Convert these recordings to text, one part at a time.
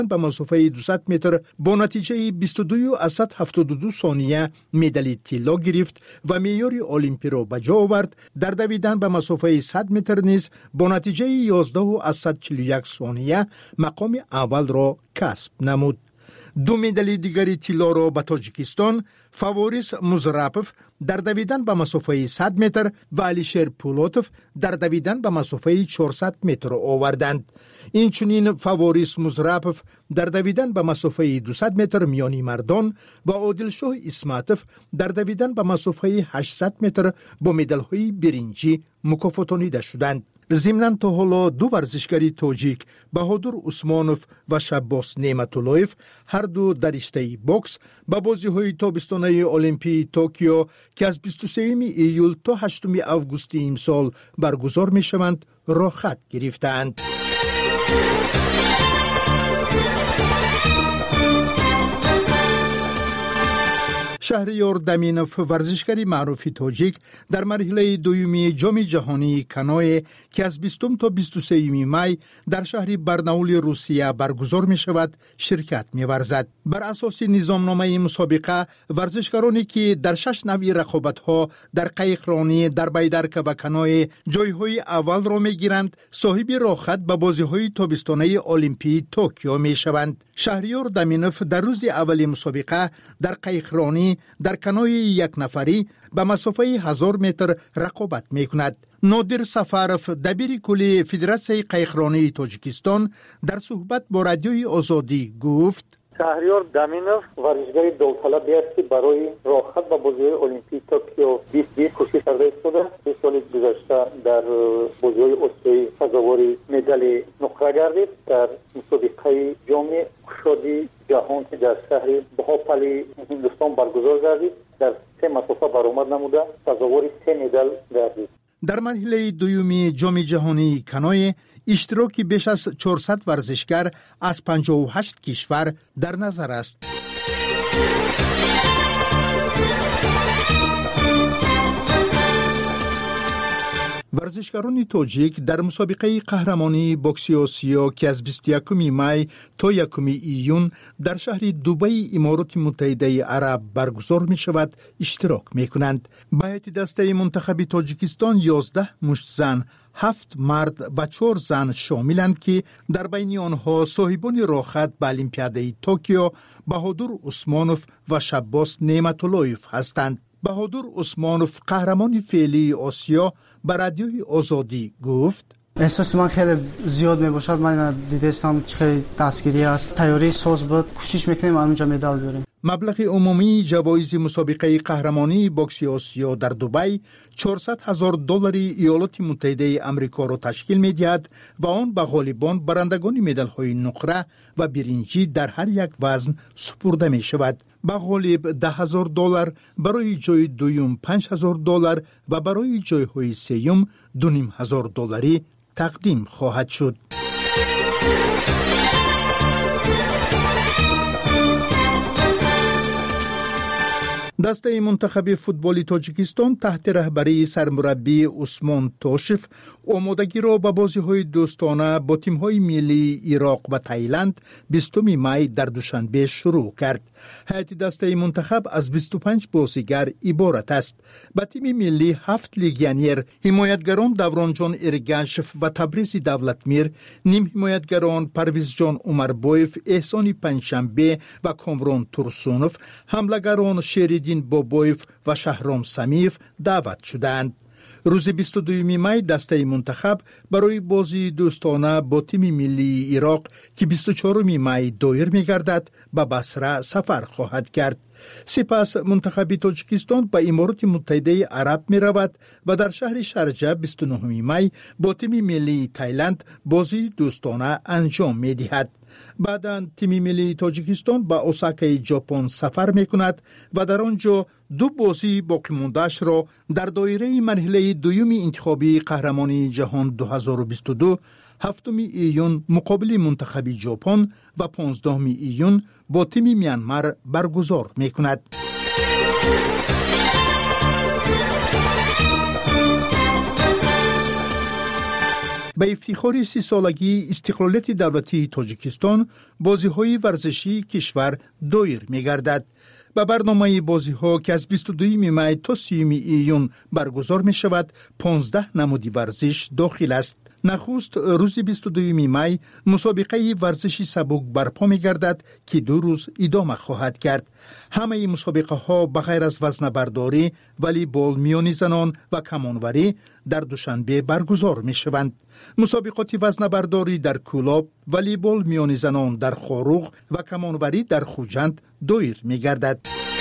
به مسافه 200 متر با نتیجه 22.72 ثانیه مدال طلا گرفت و معیار المپی را به جا آورد. در دویدن به مسافه 100 متر نیز با نتیجه 11.141 ثانیه مقام اول را کسب نمود. دو مدال دیگری طلا را به تاجیکستان فاوریس مزرپف در دویدن به مسافه 100 متر و علیشیر پولوتوف در دویدن به مسافه 400 متر آوردند. اینچنین فاوریس مزرپف در دویدن به مسافه 200 متر میانی مردان و عادلشاه اسماتوف در دویدن به مسافه 800 متر با مدال‌های برنجی مکافاتانیده شدند. ضمناً تا حالا دو ورزشکاری تاجیک بهادر عثمانوف و شباس نعمت‌اللهیف هر دو در رشته بوکس به بازی‌های تابستانه المپی توکیو که از 23 ایول تا 8 آگوست امسال برگزار می‌شوند راه خط گرفتند. شهریار دمینوف ورزشکاری معروف تاجیک در مرحله دومی جام جهانی کانوی که از 20 تا 23 می در شهر برناول روسیه برگزار می شود شرکت می ورزد. بر اساس نظامنامه مسابقه ورزشکارانی که در 6 نوع رقابت‌ها در قایقرانی، در بیدرک و کانوی جایهای اول را می گیرند صاحب راهخط به بازی‌های تابستانه المپی توکیو می شوند. شهریار دمینوف در روز اول مسابقه در قایقرانی در کانوی یک نفری به مسافه 1000 متر رقابت می کند. نادر سفرف دبیر کلی فدراسیون قایقرانی تاجیکستان در صحبت با رادیوی آزادی گفت: شهریار دمینوف ورزشکار داوطلبی است که برای راهخط و بازی‌های المپیک توکیو 2020 کوشش کرده است. سال گذشته در بازی‌های اسیایی سزاوار مدال نقره گردید. در مسابقه جام کشادی جهان که در شهر بهاپلی هندوستان برگزار گردید در 3 مسافه برآمد نموده سزاوار 3 مدال گردید. در مرحله دومی جام جهانی کانوی اشتراکی بیش از 400 ورزشکار از 58 کشور در نظر است. ورزشکاران تاجیک در مسابقه قهرمانی بوکس آسیا که از 21 می تا 1 ایون در شهر دبی امارات متحده عرب برگزار می شود اشتراک می کنند. به هیئت دسته منتخب تاجیکستان 11 مشت زن، 7 مرد و 4 زن شاملند که در بین آنها صاحبان راهخط به المپیاده توکیو بهادر عثمانوف و شباس نعمت‌اللهیف هستند. بهادر عثمانوف قهرمان فعلی آسیا به رادیوی آزادی گفت: احساس من خیلی زیاد میباشد. من دیدستم خیلی دستگیری است. تیاری ساز بود. کوشش میکنیم اونجا مدال بیاریم. مبلغ عمومی جوایز مسابقه قهرمانی بوکس آسیا در دبی $400,000 ایالات متحده آمریکا را تشکیل می‌دهد و آن به غالبان برندگان مدال‌های نقره و برنجی در هر یک وزن سپرده می‌شود. به غالب $10,000، برای جای دوم $5,000 و برای جای‌های سوم $2,500 تقدیم خواهد شد. دسته منتخب فوتبال تاجیکستان تحت رهبری سرمربی عثمان توشف آمادگی را به بازی‌های دوستانه با تیم‌های ملی عراق و تایلند 20 می در دوشنبه شروع کرد. هیئت دسته منتخب از 25 بازیگر عبارت است. به تیم ملی 7 لیگیونر، حمایتگران دورانجان ارگاشف و تبریز دولتمیر، نیم حمایتگران پرویز جان عمربایف، احسان پنجشنبه و کامران ترسونوف، حمله‌گران شیردین بابایف و شهرام سمیف دعوت شدند. روز 22 می دسته منتخب برای بازی دوستانه با تیم ملی عراق که 24 می دایر می گردد به بصره سفر خواهد کرد. سپس منتخب تاجیکستان به امارات متحده عرب می رود و در شهر شارجه 29 می با تیم ملی تایلند بازی دوستانه انجام می دهد. بعداً تیم ملی تاجیکستان به اوساکای ژاپن سفر می کند و در آنجا 2 بازی باقی مانده‌اش را در دایره مرحله دوم انتخابی قهرمانی جهان 2022 7 ایون مقابل منتخب ژاپن و 15 ایون با تیم میانمار برگزار می کند. به افتخار 30 سالگی استقلالیت دولتی تاجیکستان بازی‌های ورزشی کشور دایر می‌گردد. به برنامه بازی‌ها که از 22 می تا 30 ایون برگزار می‌شود 15 نمودی ورزش داخل است. نخست روز 22 می مسابقه ورزشی سبک برپا می‌گردد که 2 روز ادامه خواهد کرد. همه مسابقه ها بغیر از وزنه برداری، والیبال میانی زنان و کمانوری در دوشنبه برگزار می‌شوند. مسابقات وزنه برداری در کولاب، والیبال میانی زنان در خاروغ و کمانوری در خوجند دایر می‌گردد.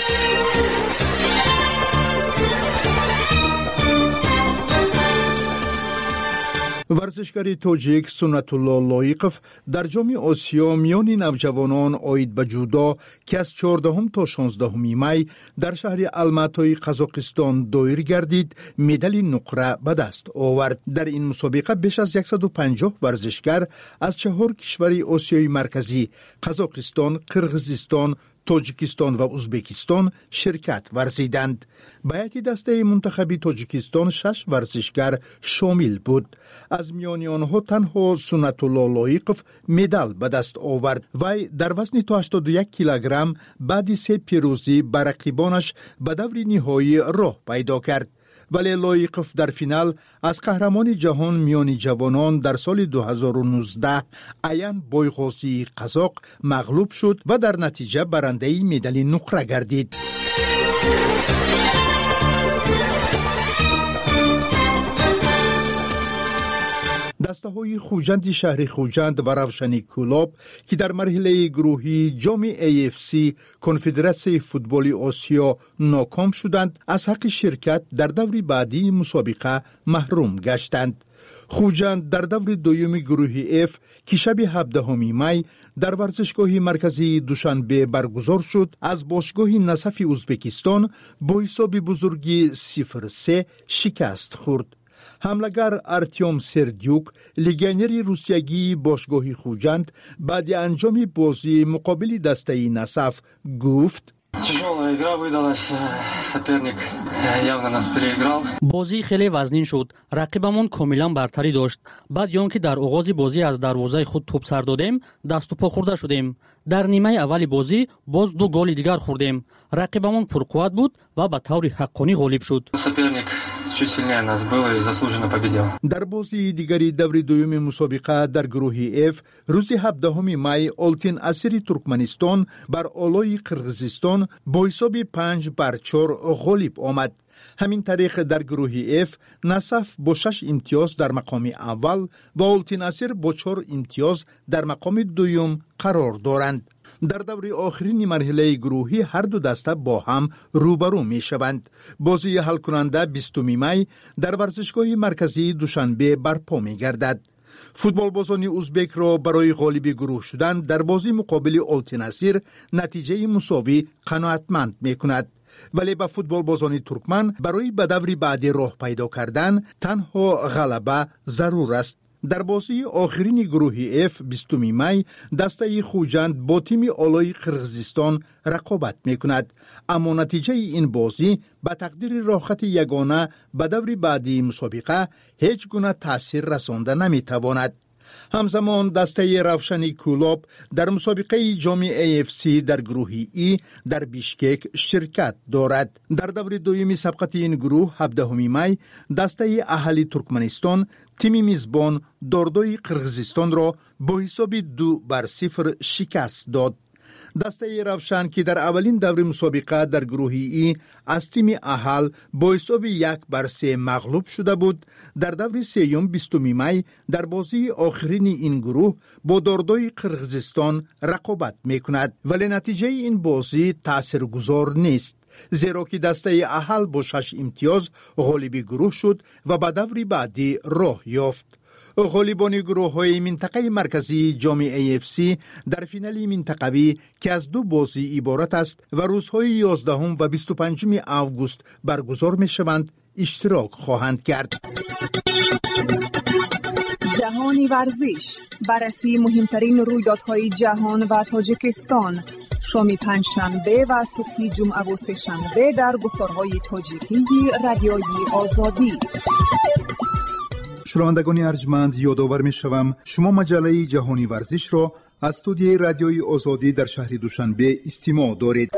ورزشکار تاجیک سنت الله لایقف در جام آسیا میان نوجوانان آید به جودو که از 14 تا 16 می در شهر الماتای قزاقستان دایر گردید مدال نقره به دست آورد. در این مسابقه بیش از 150 ورزشکار از 4 کشور آسیای مرکزی قزاقستان، قرغیزستان، تاجیکستان و ازبکستان شرکت ورزیدند. به هیئت دسته منتخبی تاجیکستان 6 ورزشکار شامل بود. از میان آنها تنها سنت الله لایقف مدال به دست آورد. وی در وزن تا 81 کیلوگرم بعد 3 پیروزی بر رقیبانش به دور نهایی راه پیدا کرد. ولی لایقف در فینال از قهرمان جهان میان جوانان در سال 2019 ایان بایغازی قزاق مغلوب شد و در نتیجه برنده مدال نقره گردید. دسته های خوجند شهر خوجند و روشنی کولاب که در مرحله گروهی جام AFC کنفدراسیون فوتبال آسیا ناکام شدند از حق شرکت در دور بعدی مسابقه محروم گشتند. خوجند در دور دوم گروه F که شب 17 می در ورزشگاه مرکزی دوشنبه برگزار شد از باشگاه نصف ازبکستان با حساب بزرگی 0-3 شکست خورد. حملگر ارتیوم سردیوک لیگنری روسیایی باشگاه خوجند بعد انجام بازی مقابل دسته نصف گفت Тяжелая игра выдалась, соперник явно нас переиграл. بازی خیلی وزنین شد. رقیبمون کاملا برتری داشت. بعد یان که در آغاز بازی از دروازه خود توپ سر دادیم، دست و پا خورده شدیم. در نیمه اول بازی باز 2 گل دیگر خوردیم. رقیبمون پرقوت بود و به طور حقانی غالب شد. Соперник чуть сильнее нас был и заслуженно победил. در بازی دیگری دور دوم مسابقه در گروه F روز 17 می آلتین اسیری ترکمنستان بر آلای قرغیزستان با حساب 5-4 غالب آمد. همین طریق در گروه F نصف با 6 امتیاز در مقام اول و آلتین اسیر با 4 امتیاز در مقام دوم قرار دارند. در دور آخرین مرحله گروهی هر دو دسته با هم روبرو می شوند. بازی حل کننده 20 می در ورزشگاه مرکزی دوشنبه برپا می گردد. فوتبال بازان ازبک را برای غالب گروه شدن در بازی مقابل آلتین اسیر نتیجه مساوی قناعتمند می کند. ولی به فوتبال بازان ترکمن برای به دور بعدی راه پیدا کردن تنها غلبه ضرور است. در بازی آخرین گروه F 20 می دسته خوجند با تیم آلای قرغیزستان رقابت می کند. اما نتیجه این بازی به تقدیر راحت یگانه به دور بعدی مسابقه هیچ گونه تأثیر رسانده نمی تواند. همزمان دسته روشنی کولاب در مسابقه جام AFC در گروه E در بیشکک شرکت دارد. در دور دومی سبقت این گروه 17 می دسته اهلی ترکمنستان تیم میزبان داردوی قرغیزستان را با حساب 2-0 شکست داد. دسته روشن که در اولین دور مسابقه در گروه ای از تیم اهل با حساب 1-3 مغلوب شده بود، در دور سوم 20 می در بازی آخرین این گروه با داردوی قرغیزستان رقابت می کند. ولی نتیجه این بازی تاثیرگذار نیست، زیرا که دسته اهل با 6 امتیاز غالب گروه شد و به دور بعدی راه یافت. غالبان گروه های منطقه مرکزی جام AFC در فینال منطقوی که از 2 بازی عبارت است و روزهای 11 و 25 آگوست برگزار می شوند اشتراک خواهند کرد. جهانی ورزش، بررسی مهمترین رویدادهای جهان و تاجیکستان، شام پنجشنبه و صبح جمعه و سه‌شنبه در گفتارهای تاجیکی رادیویی آزادی. شنوندگان ارجمند، یادآور می‌شوم شما مجله جهانی ورزش را از استودیوی رادیوی آزادی در شهر دوشنبه استماع دارید.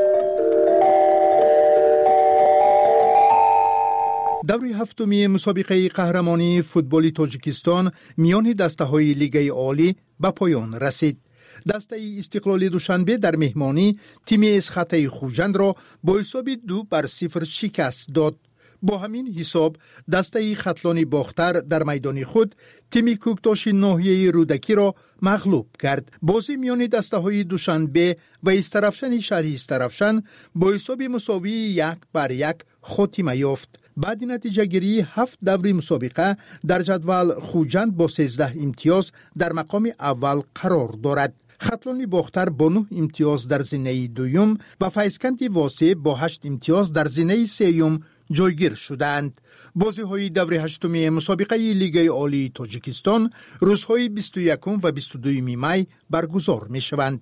دور هفتمی مسابقه قهرمانی فوتبال تاجیکستان میان دسته‌های لیگ عالی به پایان رسید. دسته استقلال دوشنبه در مهمانی تیم اسخطه خوجند را با حساب 2-0 شکست داد. با همین حساب دسته خطلان باختر در میدان خود تیم کوکتاش ناحیه رودکی را مغلوب کرد. بازی میان دسته های دوشنبه و استرفشن شهر استرفشن با حساب مساوی 1-1 خاتمه یافت. بعد نتیجه گیری 7 دور مسابقه در جدول خوجند با 13 امتیاز در مقام اول قرار دارد. خطلان باختر با 9 امتیاز در زینه دوم و فیضکند واسع با 8 امتیاز در زینه سوم جایگیر شدند. بازی های دور هشتمی مسابقه لیگ عالی تاجیکستان روزهای 21 و 22 می برگزار می شوند.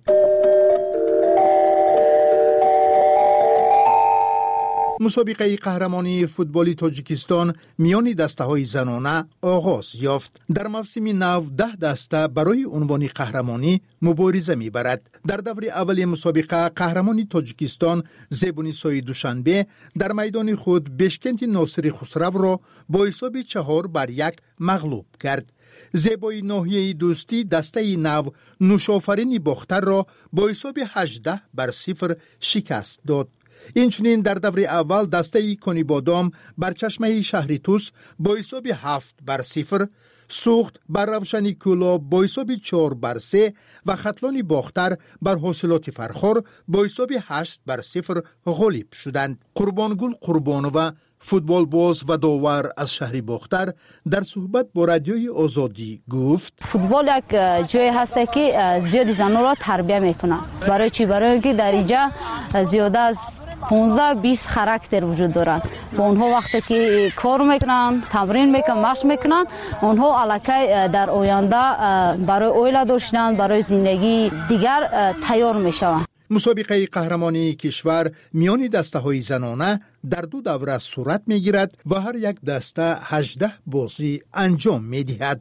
مسابقه قهرمانی فوتبال تاجیکستان میان دسته‌های زنانه آغاز یافت. در موسم نو 10 دسته برای عنوان قهرمانی مبارزه می‌برد. در دور اول مسابقه قهرمانی تاجیکستان زبونیسای دوشنبه در میدان خود بشکنت ناصری خسرو را با حساب 4-1 مغلوب کرد. زیبای ناحیه دوستی دسته نو نوشافرین باختر را با حساب 18-0 شکست داد. اینچنین در دور اول دسته کنی بادام بر چشمه شهری توس با حساب 7-0 سوخت بر روشنی کولا با حساب 4-3 و خطلان باختر بر حاصلات فرخار با حساب 8-0 غالب شدند. قربانگل قربانوه فوتبال باز و داور از شهر باختر در صحبت با رادیوی آزادی گفت فوتبال یک جای هست که زیادی زنان را تربیت میکنن. برای چی؟ برای اینکه در اینجا زیاده از 15-20 خاراکتر وجود دارن. با اونها وقتی که کار میکنن، تمرین میکنن، مشق میکنن، اونها الکی در آینده برای اویلا داشتن، برای زندگی دیگر تیار میشوند. مسابقه قهرمانی کشور میان دسته‌های زنانه در 2 دوره صورت میگیرد و هر یک دسته 18 بازی انجام میدهد.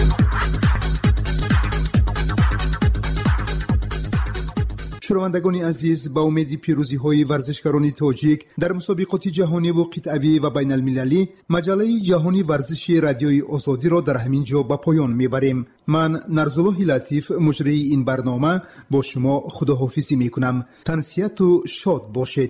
شنوندگان عزیز، با امید پیروزی‌های ورزشکاران تاجیک در مسابقات جهانی و قطعی و بین المللی مجله جهانی ورزش رادیوی آزادی را در همین جا به پایان میبریم. من نرزالله لطیف مجری این برنامه با شما خداحافظی میکنم. تنسیت و شاد باشید.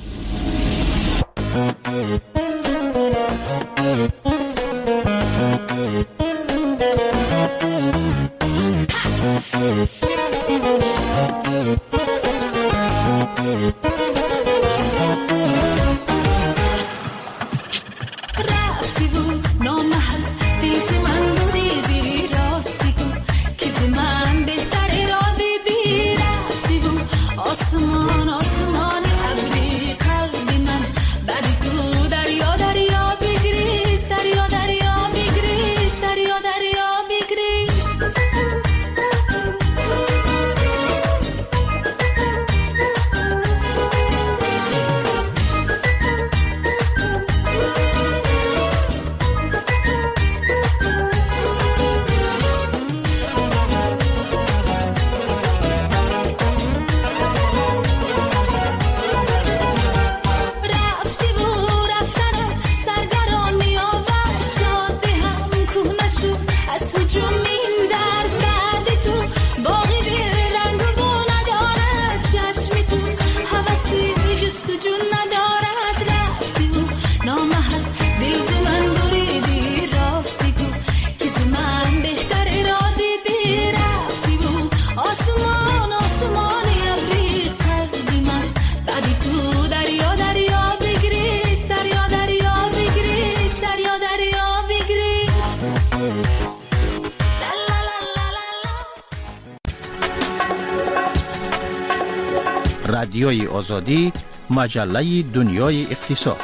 رادیوی آزادی، مجله دنیای اقتصاد.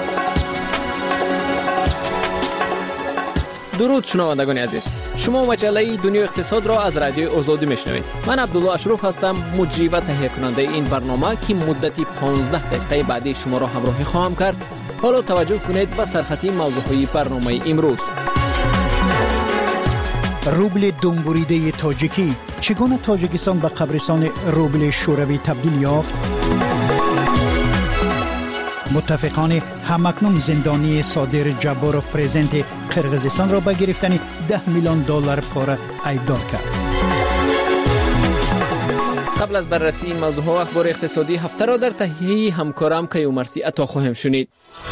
درود شنوندگان عزیز، شما مجله دنیای اقتصاد را از رادیوی آزادی میشنوید. من عبدالله اشرف هستم، مجری و تهیه کننده این برنامه که مدتی 15 دقیقه بعدی شما را همراهی خواهم کرد. حالا توجه کنید به سرخطی موضوعی برنامه امروز. روبل دنبوریده تاجیکی، چگونه تاجیکستان به قبرستان روبل شوروی تبدیل یافت؟ متفقان همکنون زندانی صادر جباروف پرزیدنت قرقیزستان را به گرفتن $10 میلیون پاره ایبدار کرد. قبل از بررسی این موضوع ها اخبار اقتصادی هفته را در تهیه همکارم کیومرثی عطا خواهیم شنید.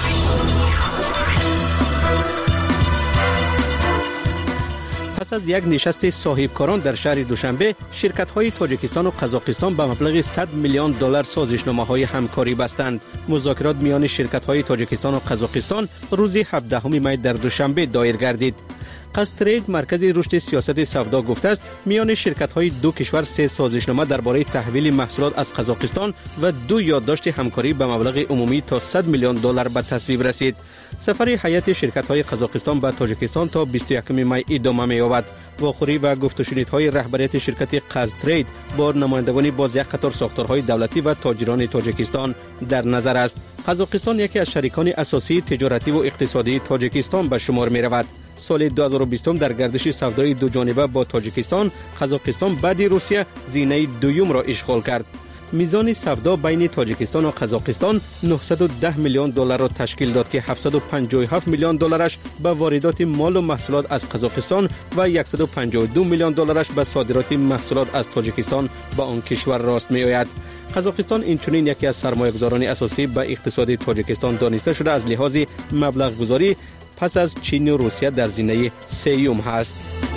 پس از یک نشست صاحبکاران در شهر دوشنبه، شرکت‌های تاجیکستان و قزاقستان به مبلغ $100 میلیون سازشنامه‌های همکاری بستند. مذاکرات میان شرکت‌های تاجیکستان و قزاقستان روز 17 می در دوشنبه دایر گردید. قزترید مرکز رشد سیاست سودا گفته است میان شرکت‌های دو کشور 3 سازشنامه درباره تحویل محصولات از قزاقستان و 2 یادداشت همکاری به مبلغ عمومی تا $100 میلیون به تصویب رسید. سفر هیئت شرکت‌های قزاقستان به تاجیکستان تا 21 می ادامه می‌یابد. واخوری و گفت‌وشنیدهای رهبریت شرکت قزترید با نمایندگان باز یک قطار ساختارهای دولتی و تاجران تاجیکستان در نظر است. قزاقستان یکی از شریکان اساسی تجارتی و اقتصادی تاجیکستان به شمار می‌رود. سال 2020 در گردش سودای دو جانبه با تاجیکستان، قزاقستان بعد روسیه زینه دوم را اشغال کرد. میزان سودا بین تاجیکستان و قزاقستان $910 میلیون را تشکیل داد که $757 میلیون به واردات مال و محصولات از قزاقستان و $152 میلیون به صادرات محصولات از تاجیکستان به آن کشور راست می آید. قزاقستان اینچنین یکی از سرمایه‌گذاران اساسی به اقتصاد تاجیکستان دانسته شده از لحاظ مبلغ گذاری پس از چین و روسیه در زینه سوم هست.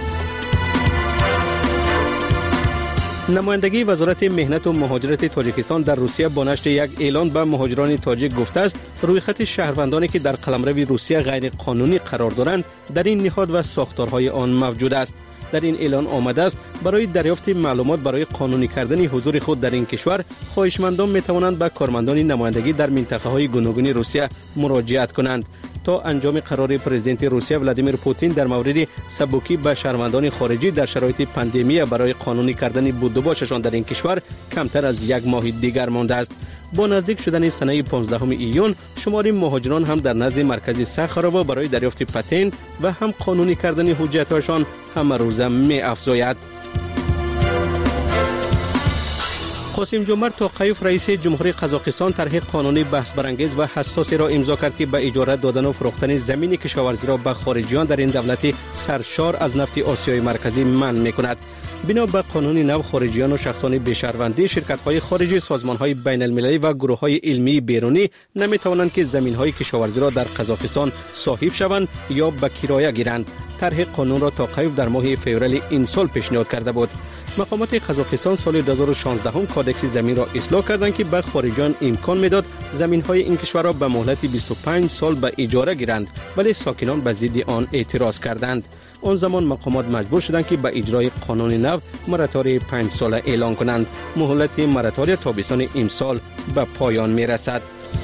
نمایندگی وزارت مهنت و مهاجرت تاجیکستان در روسیه با نشر یک اعلان به مهاجران تاجیک گفته است روی خط شهروندانی که در قلمرو روسیه غیر قانونی قرار دارند در این نهاد و ساختارهای آن موجود است. در این اعلان آمده است برای دریافت معلومات برای قانونی کردن حضور خود در این کشور خواهشمندان می توانند به کارمندان نمایندگی در منطقه‌های گوناگون روسیه مراجعت کنند تا انجام قرار پرزیدنت روسیه ولادیمیر پوتین در مورد سبکی به شهروندان خارجی در شرایط پاندمی برای قانونی کردن بود و باششان در این کشور کمتر از یک ماه دیگر مانده است. با نزدیک شدن سنه 15 ایون شمار مهاجران هم در نزد مرکز ساخاروا برای دریافت پتنت و هم قانونی کردن حجت‌هایشان همه روزه می افزاید. قاسم جمعرت توقیف رئیس جمهوری قزاقستان طرح قانونی بحث برانگیز و حساسی را امضا کرد که به اجاره دادن و فروختن زمین کشاورزی را به خارجیان در این دولت سرشار از نفت آسیای مرکزی منع می‌کند. بنا به قانون نو خارجیان و شخصان بی‌شهروندی شرکت‌های خارجی، سازمان‌های بین‌المللی و گروه‌های علمی بیرونی نمی‌توانند که زمین‌های کشاورزی را در قزاقستان صاحب شوند یا به کرایه گیرند. طرح قانون را توقیف در ماه فوریه این سال پیشنهاد کرده بود. مقامات قزاقستان سال 2016 کادکس زمین را اصلاح کردند که به خارجیان امکان میداد زمین‌های این کشور را به مهلت 25 سال به اجاره گیرند، ولی ساکنان به ضد آن اعتراض کردند. آن زمان مقامات مجبور شدند که به اجرای قانون نو مراتوری 5 ساله اعلان کنند. مهلت مراتوری تابستان امسال به پایان میرسد.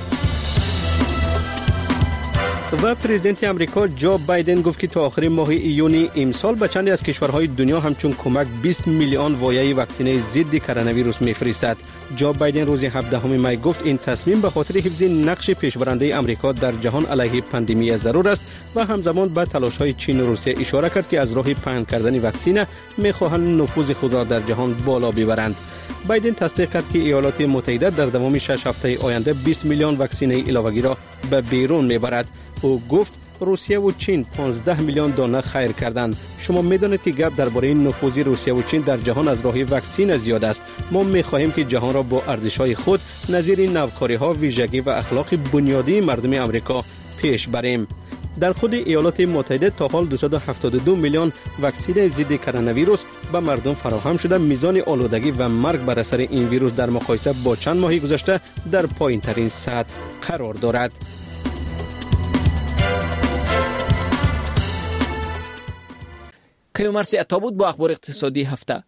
و پرزیدنت امریکا جو بایدن گفت که تا آخر ماه ایون امسال به چندی از کشورهای دنیا همچون کمک 20 میلیون وایه واکسینه ضد کرونا ویروس میفرستد. جو بایدن روز 17 می گفت این تصمیم به خاطر حفظ نقش پیشبرنده امریکا در جهان علیه پاندمی ضرور است و همزمان به تلاش‌های چین و روسیه اشاره کرد که از راه پهن کردن واکسینه می‌خواهند نفوذ خود را در جهان بالا ببرند. بایدن تصدیق کرد که ایالات متحده در دوام 6 هفته آینده 20 میلیون واکسینه علاوه‌ای را به بیرون می‌برد. او گفت روسیه و چین 15 میلیون دانه خیر کردند. شما می‌دانید که گپ درباره نفوذ روسیه و چین در جهان از راه واکسین زیاد است. ما می‌خواهیم که جهان را با ارزش‌های خود نظیر نوکاری‌ها، ویژگی و اخلاق بنیادی مردم امریکا پیش بریم. در خود ایالات متحده تا حال 272 میلیون واکسن ضد کرونا ویروس به مردم فراهم شده. میزان آلودگی و مرگ بر اثر این ویروس در مقایسه با چند ماه گذشته در پایین‌ترین سطح قرار دارد. کیومرثی عطا بود با اخبار اقتصادی هفته.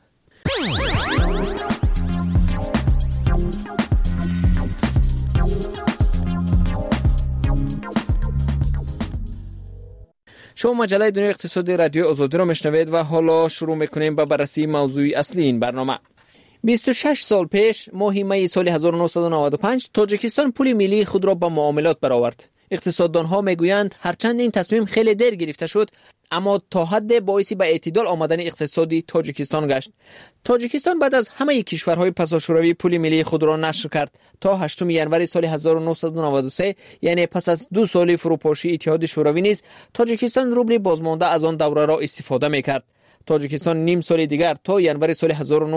شما مجله دنیای اقتصادی رادیو آزادی را میشنوید و حالا شروع میکنیم با بررسی موضوع اصلی این برنامه. 26 سال پیش ماه می سال 1995 تاجیکستان پول ملی خود را با معاملات برآورد. اقتصاددانها میگویند هرچند این تصمیم خیلی دیر گرفته شد، اما تا حد باعثی به اعتدال آمدن اقتصادی تاجیکستان گشت. تاجیکستان بعد از همه کشورهای پساشوروی پول ملی خود را نشر کرد. تا 8 ژانویه سال 1993 یعنی پس از 2 سال فروپاشی اتحاد شوروی نیز تاجیکستان روبل بازمانده از آن دوره را استفاده میکرد. تاجیکستان نیم سال دیگر تا ژانویه سال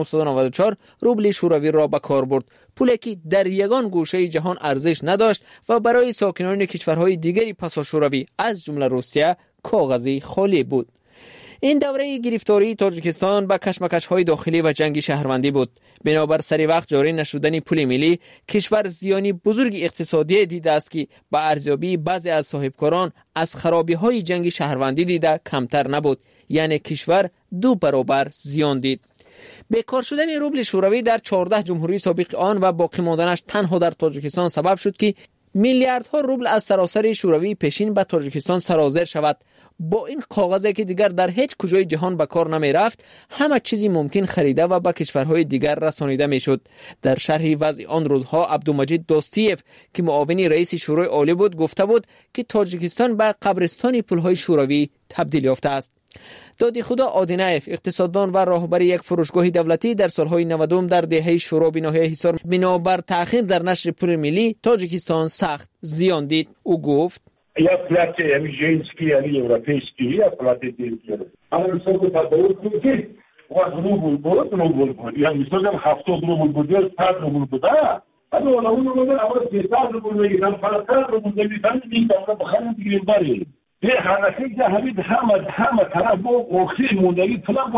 1994 روبل شوروی را به کار برد. پولی که در یگان گوشه جهان ارزش نداشت و برای ساکنان کشورهای دیگری پساشوروی از جمله روسیه کاغذی خالی بود. این دوره گرفتاری تاجیکستان به کشمکش‌های داخلی و جنگ شهروندی بود. بنابر سری وقت جاری نشدن پول ملی، کشور زیانی بزرگ اقتصادی دیده است که به ارزیابی بعضی از صاحبکاران از خرابی‌های جنگ شهروندی دیده کمتر نبود، یعنی کشور 2 برابر زیان دید. بیکار شدن روبل شوروی در 14 جمهوری سابق آن و باقی ماندنش تنها در تاجیکستان سبب شد که میلیاردها روبل از سراسر شوروی پیشین به تاجیکستان سرازیر شود. با این کاغذی که دیگر در هیچ کجای جهان به کار نمی رفت، همه چیزی ممکن خریده و به کشورهای دیگر رسانیده می شد. در شرح وضع آن روزها عبدالمجید دوستیف که معاون رئیس شورای عالی بود گفته بود که تاجیکستان به قبرستان پولهای شوروی تبدیل یافته است. دادی خدا آدینایف، اقتصاددان و راهبر یک فروشگاه دولتی، در سالهای 90 در دهه شورا به ناحیه حصار بنابر تأخیر در نشر پول ملی تاجیکستان سخت زیان دید. او گفت یا پلات امیجینسکی یا اروپیسکی یا پلات دیگر اما سوق تداول کنید و روبل بود یا مثلا 70 روبل بود یا 100 روبل بود اما اون اول 300 روبل میگن فقط روبل میگن این دفعه بخرید دیگه باری به حرکتی که همه طرف با اخیر موندگی فلان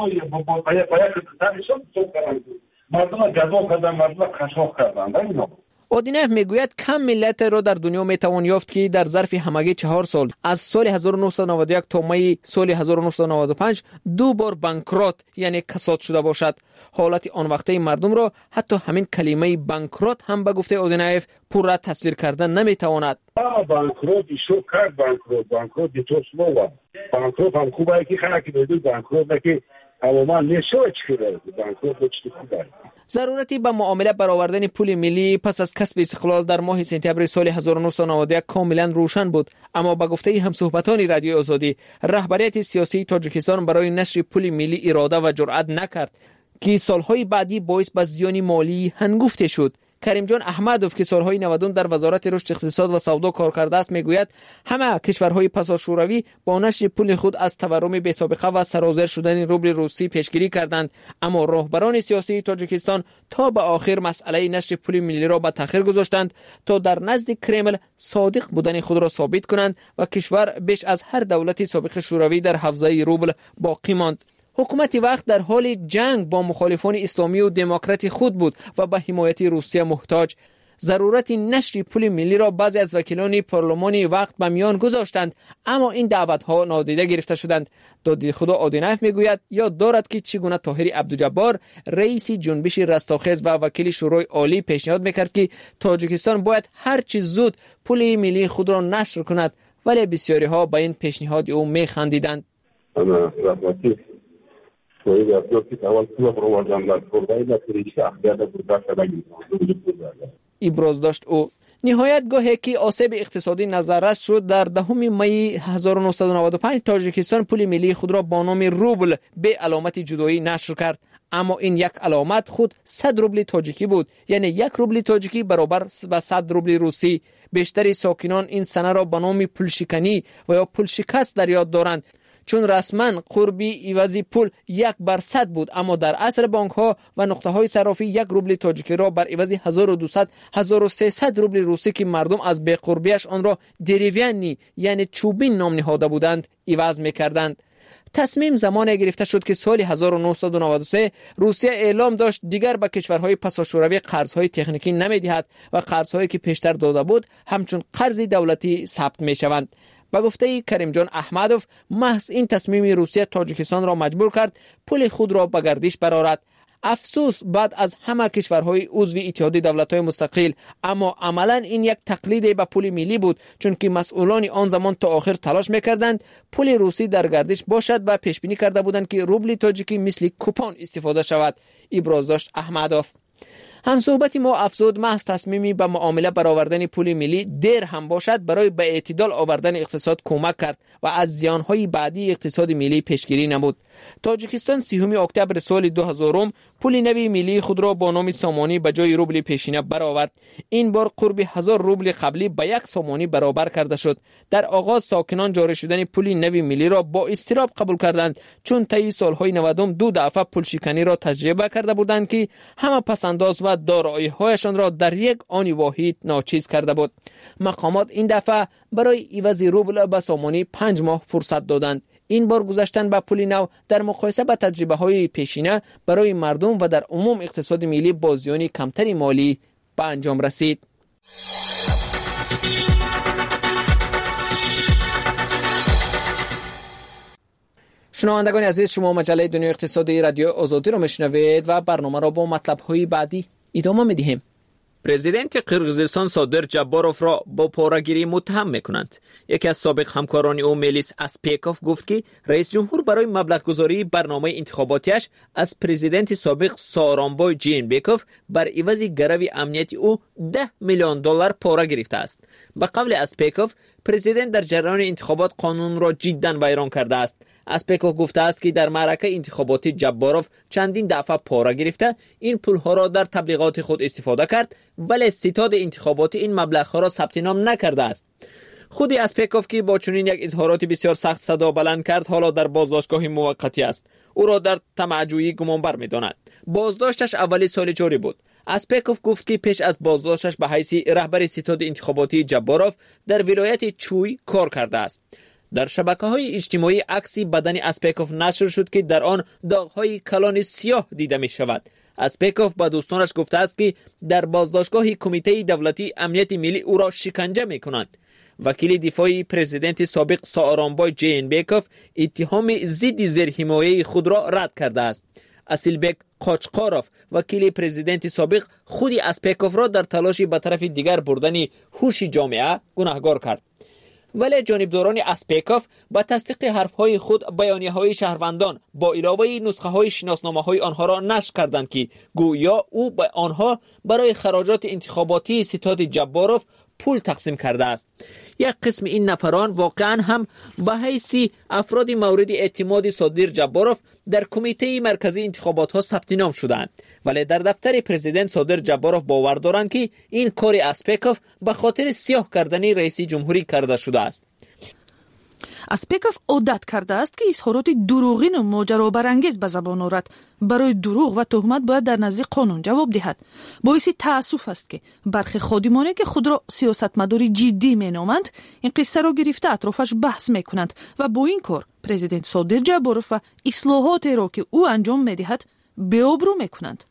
با پایا که تنشون سوق کردن مردم جذاب کردن مردم خشاف کردن اینا. آدینف میگوید کم ملت را در دنیا میتوان یافت که در ظرف همگی 4 سال از سال 1991 تا می سال 1995 2 بار بانکرات یعنی کساد شده باشد. حالت آن وقته مردم را حتی همین کلمه بانکرات هم به گفته آدینف پورا تصویر کردن نمیتواند. بانکرات شو کرد بانکرات دیتوس نوا بانکرات هم خوبه که خلک بدون بانکرات که عموما نشوچ کرده بانکرات چی خوبه. ضرورتی به معامله برآوردن پول ملی پس از کسب استقلال در ماه سپتامبر سال 1991 کاملا روشن بود، اما به گفته همصحبتان رادیو آزادی رهبریت سیاسی تاجیکستان برای نشر پول ملی اراده و جرأت نکرد که سالهای بعدی باعث به زیان مالی هنگفته شد. کریم جان احمدوف که سالهای 90 در وزارت رشد اقتصاد و سودا کار کرده است میگوید همه کشورهای پساشوروی با نشر پول خود از تورم بی‌سابقه و سرازیر شدن روبل روسی پیشگیری کردند، اما راهبران سیاسی تاجیکستان تا به آخر مسئله نشر پول ملی را به تأخیر گذاشتند تا در نزد کرمل صادق بودن خود را ثابت کنند و کشور بیش از هر دولت سابق شوروی در حوزه روبل باقی ماند. حکومت وقت در حال جنگ با مخالفان اسلامی و دموکرات خود بود و به حمایت روسیه محتاج. ضرورت نشر پول ملی را بعضی از وکیلان پارلمانی وقت به میان گذاشتند، اما این دعوت‌ها نادیده گرفته شدند. دادی خدا آدینف میگوید یاد دارد که چگونه طاهر عبدالجبار رئیس جنبش رستاخیز و وکیل شورای عالی پیشنهاد میکرد که تاجیکستان باید هر چه زود پول ملی خود را نشر کند، ولی بسیاری ها به این پیشنهاد او میخندیدند. ابراز داشت او. نهایت گاهی که آسیب اقتصادی نظررس شد در 10 می 1995 تاجیکستان پول ملی خود را با نام روبل به علامت جدایی نشر کرد، اما این یک علامت خود 100 روبل تاجیکی بود، یعنی 1 روبل تاجیکی برابر به 100 روبل روسی. بیشتری ساکنان این سنه را به نام پولشکنی و یا پول شکست در یاد دارند، چون رسما قربی عوضی پول 1/100 بود، اما در عصر بانک ها و نقطه های صرافی 1 روبل تاجیکی را بر عوض 1200 1300 روبل روسی که مردم از بی قربیش آن را دریوینی یعنی چوبین نام نهاده بودند عوض می‌کردند. تصمیم زمانی گرفته شد که سال 1993 روسیه اعلام داشت دیگر به کشورهای پساشوروی قرضهای تکنیکی نمی‌دهد و قرضهایی که پیشتر داده بود همچون قرض دولتی ثبت می‌شوند. با گفته کریم جان احمدوف محض این تصمیم روسیه تاجیکستان را مجبور کرد پول خود را به گردش برآورد. افسوس بعد از همه کشورهای عضو اتحاد دولت‌های مستقل، اما عملاً این یک تقلید به پول ملی بود، چون که مسئولان آن زمان تا آخر تلاش می‌کردند پول روسی در گردش باشد و پیش بینی کرده بودند که روبل تاجیکی مثل کوپون استفاده شود. ابراز داشت احمدوف. همصحبت ما افزود محض تصمیمی به معامله برآوردن پول ملی دیر هم باشد برای به اعتدال آوردن اقتصاد کمک کرد و از زیانهای بعدی اقتصاد ملی پیشگیری نمود. تاجیکستان 30 اکتبر سال 2000 پول نوی ملی خود را با نام سامانی به جای روبل پیشینه برآورد. این بار قرب 1000 روبل قبلی به 1 سامانی برابر کرده شد. در آغاز ساکنان جاری شدن پول نوی ملی را با اضطراب قبول کردند، چون طی سالهای 90 2 دفعه پول شکنی را تجربه کرده بودند که همه پسنداز و دارایی‌هایشان را در یک آن واحد ناچیز کرده بود. مقامات این دفعه برای عوض روبل به سامانی 5 ماه فرصت دادند. این بار گذشتن به پول نو در مقایسه با تجربه‌های پیشینه برای مردم و در عموم اقتصاد ملی با زیان کمتری مالی به انجام رسید. شنوندگان عزیز، شما مجله دنیا اقتصادی رادیو آزادی را میشنوید و برنامه را با مطلب‌های بعدی ادامه می‌دهیم. پرزیدنت قرقیزستان صادر جباروف را با پاره‌گیری متهم می‌کنند. یکی از سابق همکاران او میلیس اسپیکوف گفت که رئیس جمهور برای مبلغ‌گذاری برنامه انتخاباتیش از پرزیدنت سابق سارانبای جینبکوف بر عوض گرو امنیتی او $10 میلیون پاره گرفته است. به قول اسپیکوف، پرزیدنت در جریان انتخابات قانون را جداً ویران کرده است. اسپیکوف گفته است که در معرکه انتخاباتی جباروف چندین دفعه پاره گرفته این پولها را در تبلیغات خود استفاده کرد، ولی ستاد انتخاباتی این مبلغ‌ها را ثبت نام نکرده است. خود اسپیکوف که با چنین یک اظهارات بسیار سخت صدا بلند کرد، حالا در بازداشتگاه موقتی است. او را در طمع‌جویی گمانبر می‌داند. بازداشتش اولی سال جاری بود. اسپیکوف گفت که پیش از بازداشتش به حیث رهبر ستاد انتخاباتی جباروف در ولایت چوی کار کرده است. در شبکه‌های اجتماعی عکسی بدن اسپیکوف نشر شد که در آن داغ‌های کلان سیاه دیده می‌شود. اسپیکوف با دوستانش گفته است که در بازداشتگاه کمیته دولتی امنیت ملی او را شکنجه می‌کنند. وکیل دفاعی پرزیدنت سابق سارانبای جینبکوف اتهام ضد زیرحمایه خود را رد کرده است. اسیلبک قاچقاروف وکیل پرزیدنت سابق خود اسپیکوف را در تلاش به طرف دیگر بردن هوش جامعه گناهکار کرد. ولی جانبداران اسپیکوف با تصدیق حرفهای خود بیانیه‌های شهروندان با علاوه نسخه‌های شناسنامه‌های آنها را نشر کردند که گویا او به آنها برای خراجات انتخاباتی ستاد جباروف پول تقسیم کرده است. یک قسم این نفران واقعا هم به حیث افراد مورد اعتماد صادر جباروف در کمیته مرکزی انتخابات ها ثبت نام شدند، ولی در دفتر پرزیدنت صادر جباروف باور دارند که این کار اسپیکوف به خاطر سیاه کردن رئیس جمهوری کرده شده است. اسپیکوف عادت کرده است که اظهارات دروغین و ماجرابرانگیز به زبان آورد. برای دروغ و تهمت باید در نزد قانون جواب دهد. باعث تأسف است که برخی خادمانی که خود را سیاستمداری جدی مینامند این قصه را گرفته اطرافش بحث میکنند و با این کار پرزیدنت صادر جباروف و اصلاحاتی را که او انجام میدهد بی‌آبرو میکنند.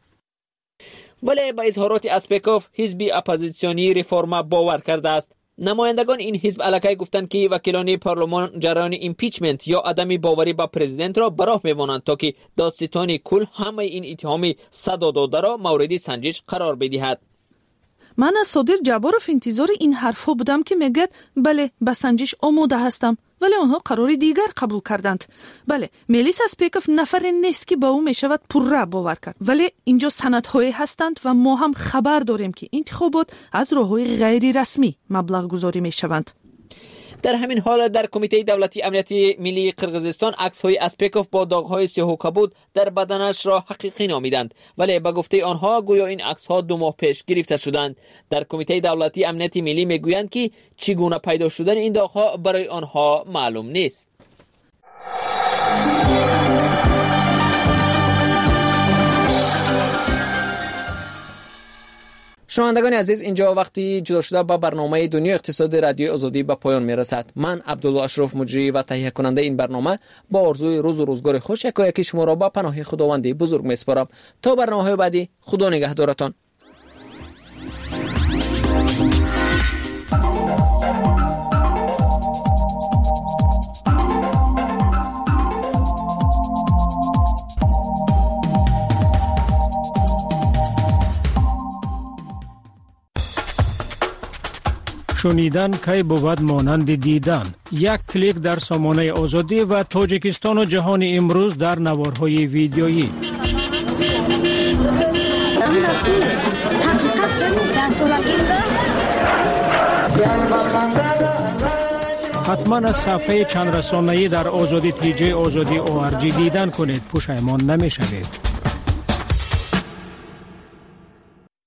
ولی با اظهارات اسپیکوف حزب اپوزیسیونی ریفورما باور کرده است. نمایندگان این حزب علاقه گفتند که وکیلان پارلمان جریان ایمپیچمنت یا عدم باوری با پرزیدنت را براه می‌مانند تا که دادستان کل همه این اتهام صدا داده را مورد سنجش قرار بدهد. من از صادر جباروف انتظار این حرفا بودم که میگد بله به سنجش آماده هستم، ولی آنها قرار دیگر قبول کردند. بله، میلیس اسپیکوف نفر نیست که با او میشود پرره باور کرد، ولی اینجا سندهایی هستند و ما هم خبر داریم که انتخابات از راههای غیر رسمی مبلغ گذاری میشوند. در همین حال در کمیته دولتی امنیت ملی قرقیزستان عکس‌های اسپیکوف با داغ‌های سیاه و کبود در بدنش را حقیقی نامیدند، ولی به گفته آنها گویا این عکس‌ها 2 ماه پیش گرفته شدند. در کمیته دولتی امنیت ملی میگویند که چگونه پیدا شدن این داغ‌ها برای آنها معلوم نیست. شنوندگان عزیز، اینجا وقتی جدا شده با برنامه دنیا اقتصاد رادیو آزادی به پایان میرسد. من عبدالله اشرف مجری و تهیه کننده این برنامه با آرزوی روز و روزگار خوش یکایک شما را با پناه خداوند بزرگ میسپارم. تا برنامه‌های بعدی، خدا نگهدارتان. شنیدن کی بود مانند دیدن. یک کلیک در سامانه آزادی و تاجیکستان و جهان امروز در نوارهای ویدیویی. حتما از صفحه چند رسانه‌ای در آزادی تیجی آزادی ORG دیدن کنید، پشیمان نمی‌شوید.